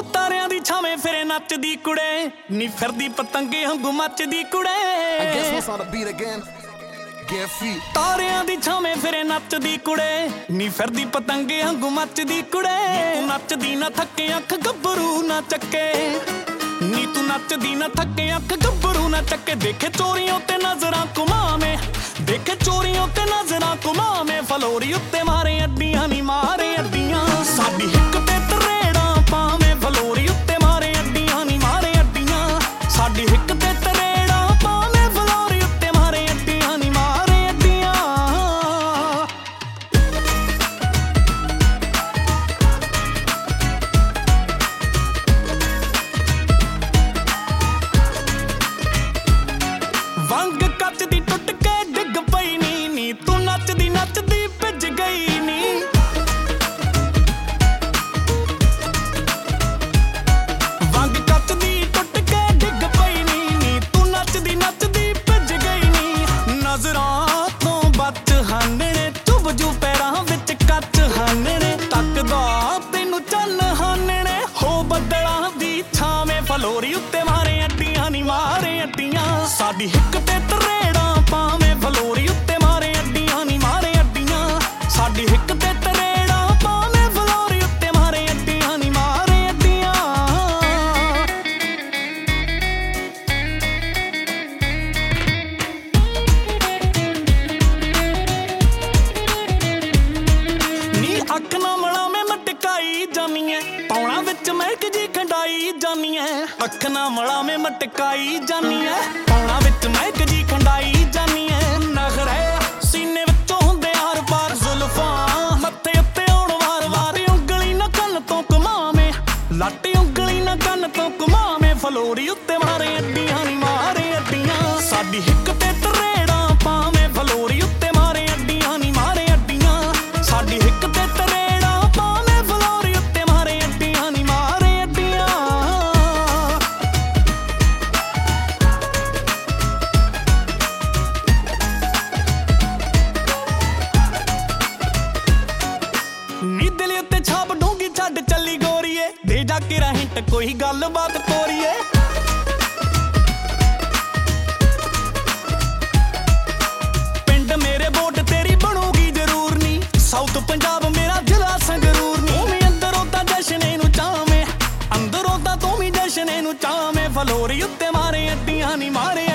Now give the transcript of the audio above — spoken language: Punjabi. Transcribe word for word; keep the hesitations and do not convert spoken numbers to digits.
ਉਹ ਤਾਰਿਆਂ ਦੀ ਛਾਵੇਂ ਫਿਰੇ ਨੱਚਦੀ ਕੁੜੇ ਨੀ ਫਿਰਦੀ ਪਤੰਗੇ ਵਾਂਗੂ ਮੱਚਦੀ ਕੁੜੇ ਤਾਰਿਆਂ ਦੀ ਛਾਵੇਂ ਫਿਰੇ ਨੱਚਦੀ ਕੁੜੇ ਨੀ ਫਿਰਦੀ ਪਤੰਗੇ ਵਾਂਗੂ ਮੱਚਦੀ ਕੁੜੇ ਤੂੰ ਨੱਚਦੀ ਨਾ ਥੱਕੇ ਅੱਖ ਗੱਭਰੂ ਨਾ ਚੱਕੇ ਨੀ ਤੂੰ ਨੱਚਦੀ ਨਾ ਥੱਕੇ ਅੱਖ ਗੱਭਰੂ ਨਾ ਚੱਕੇ ਦੇਖੇ ਚੋਰੀਆਂ ਉੱਤੇ ਨਜ਼ਰਾਂ ਘੁਮਾਵੇਂ ਦੇਖੇ ਚੋਰੀਆਂ ਉੱਤੇ ਨਜ਼ਰਾਂ ਘੁਮਾਵੇਂ ਫਲੋਰੀ ਉੱਤੇ ਮਾਰੇ ਅੱਡੀਆਂ ਨੀ ਮਾਰੇ ਅੱਡੀਆਂ ਸਾਡੀ ਹਿੱਕ ਤੇ ਤਰੇੜਾਂ ਪਾਵੇਂ ਫਲੋਰੀ ਉੱਤੇ ਮਾਰੇ ਅੱਡੀਆਂ ਨੀ ਮਾਰੇ ਅੱਡੀਆਂ ਸਾਡੀ ਹਿੱਕ ਤੇ ਤਰੇੜਾਂ ਪਾਵੇਂ ਫਲੋਰੀ ਉੱਤੇ ਮਾਰੇ ਅੱਡੀਆਂ ਨੀ ਮਾਰੇ ਅੱਡੀਆਂ ਵੰਗ ਕੱਚ ਦੀ ਟੁੱਟ ਕੇ ਡਿੱਗ ਪਈ ਨੀ ਨੀ ਤੂੰ ਨੱਚਦੀ ਨੱਚਦੀ ਭਿੱਜ ਗਈ ਨੀ ਵੰਗ ਕੱਚ ਦੀ ਟੁੱਟ ਕੇ ਡਿੱਗ ਪਈ ਨੀ ਨੀ ਤੂੰ ਨੱਚਦੀ ਨੱਚਦੀ ਭਿੱਜ ਗਈ ਨੀ ਨਜ਼ਰਾਂ ਤੋਂ ਬਚ ਹਾਨਣੇ ਚੁੱਭ ਜੂ ਪੈਰਾਂ ਵਿੱਚ ਕੱਚ ਹਾਨਣੇ ਤੱਕਦਾ ਤੈਨੂੰ ਚੰਨ ਹਾਨਣੇ ਹੋ ਬੱਦਲਾਂ ਦੀ ਛਾਵੇਂ ਫਲੋਰੀ ਉੱਤੇ ਮਾਰੇ ਅੱਡੀਆਂ ਨੀ ਮਾਰੇ ਅੱਡੀਆਂ ਸਾਡੀ ਹਿੱਕ ਤੇ ਤਰੇੜਾਂ ਪਾਵੇਂ ਫਲੋਰੀ ਉੱਤੇ ਮਾਰੇ ਅੱਡੀਆਂ ਨੀ ਮਾਰੇ ਅੱਡੀਆਂ ਸਾਡੀ ਹਿੱਕ ਤੇ ਤਰੇੜਾਂ ਪਾਵੇਂ ਫਲੋਰੀ ਉੱਤੇ ਮਾਰੇ ਅੱਡੀਆਂ ਨੀ ਮਾਰੇ ਅੱਡੀਆਂ ਨੀ ਅੱਖ ਨਾ ਮਲਾਵੇਂ ਮਟਕਾਈ ਜਾਨੀ ਐ ਪੌਣਾ ਵਿੱਚ ਮਹਿਕ ਜੀ ਖੰਡਾਈ ਜਾਨੀ ਐ ਅੱਖ ਨਾ ਮਲਾਵੇਂ ਮਟਕਾਈ ਜਾਨੀ ਐ ਪੌਣਾ ਵਿੱਚ ਮਹਿਕ ਜੀ ਖੰਡਾਈ ਜਾਨੀ ਐ ਨਖਰੇ ਸੀਨੇ ਵਿੱਚੋਂ ਹੁੰਦੇ ਆਰ ਪਾਰ ਜ਼ੁਲਫਾਂ ਮੱਥੇ ਉੱਤੇ ਆਉਣ ਵਾਰ ਵਾਰ ਉਂਗਲੀ ਨਾ ਕੰਨ ਤੋਂ ਘੁਮਾਵੇਂ ਲੱਟ ਉਂਗਲੀ ਨਾ ਕੰਨ ਤੋਂ ਘੁਮਾਵੇਂ ਫਲੋਰੀ ਉੱਤੇ ਮਾਰੇ ਅੱਡੀਆਂ ਨੀ ਮਾਰੇ ਅੱਡੀਆਂ ਸਾਡੀ ਹਿੱਕ ਤੇ ਤਰੇੜਾਂ ਪਾਵੇਂ ਫਲੋਰੀ ਉੱਤੇ ਮਾਰੇ ਅੱਡੀਆਂ ਨੀ ਮਾਰੇ ਅੱਡੀਆਂ ਸਾਡੀ ਹਿੱਕ ਤੇ ਤਰੇੜਾਂ ਪਾਵੇਂ ਫਲੋਰੀ ਉੱਤੇ ਮਾਰੇ ਅੱਡੀਆਂ ਨੀ ਮਾਰੇ ਅੱਡੀਆਂ ਨੀ ਦਿਲ ਉੱਤੇ ਛਾਪ ਡੂੰਗੀ ਛੱਡ ਚੱਲੀ ਗੋਰੀਏ ਦੇ ਜਾ ਕੇ ਰਹਿੰਟ ਕੋਈ ਗੱਲਬਾਤ ਤੋਰੀਏ ਪਿੰਡ ਮੇਰੇ ਵੋਟ ਤੇਰੀ ਬਣੂਗੀ ਜ਼ਰੂਰ ਨੀ ਸਾਊਥ ਪੰਜਾਬ ਮੇਰਾ ਜ਼ਿਲ੍ਹਾ ਸੰਗਰੂਰ ਨੀ ਤੂੰ ਵੀ ਅੰਦਰੋਂ ਤਾਂ ਜਸ਼ਨੇ ਨੂੰ ਚਾਵੇਂ ਅੰਦਰੋਂ ਤਾਂ ਤੂੰ ਵੀ ਜਸ਼ਨੇ ਨੂੰ ਚਾਵੇਂ ਫਲੋਰੀ ਉੱਤੇ ਮਾਰੇ ਅੱਡੀਆਂ ਨੀ ਮਾਰੇ